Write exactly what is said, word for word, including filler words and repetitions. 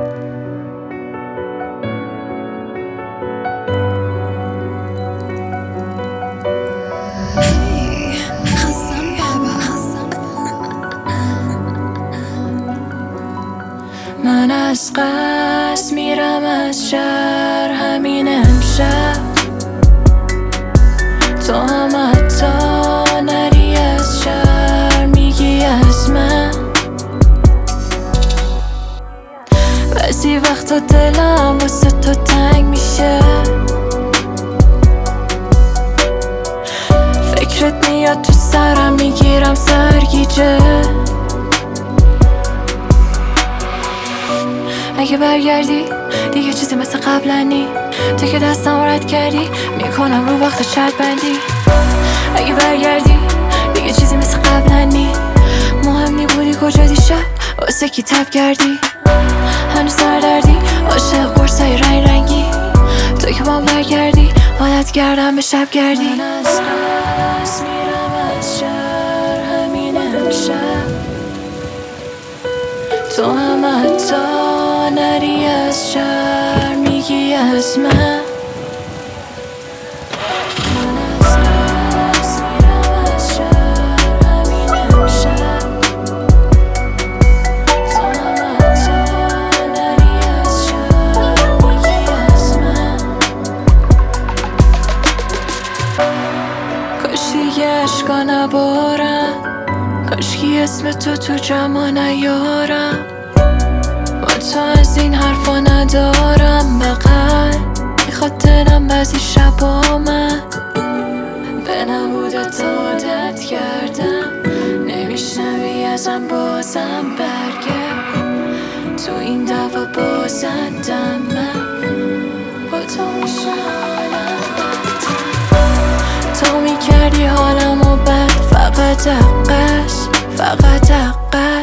من از قصد میرم از شهر همین امشب، تو هم حتی نری از شهر میگی از من. بعضی وقتا دلم واسه تو تنگ میشه، فکرت میاد تو سرم میگیرم سرگیجه. اگه برگردی دیگه چیزی مثل قبلا نی، تو که دستم رد کردی میکنم رو وقت شرط بندی. اگه برگردی دیگه چیزی مثل قبلا نی، مهم نی بودی کجا دیشب واسه کی تب کردی. هنوز سردردی عاشق قرصای رنگ رنگی، تو که بام برگردی عادت کردم به شب گردی. من از قصد میرم از شهر همین امشب، تو هم حتی نری از شهر میگی از من. کاشکی عشقا نبارم، کاشکی اسم تو تو جمع نیارم. با تو از این حرفا ندارم بغل، میخواد دلم بعضی شبا من به نبودت عادت کردم. نمیشنوی ازم بازم برگرد، تو این دعوا بازندم من. با تو میشه حالم بدتر، تو میکردی حالمو بد، فقط حقش فقط حقش.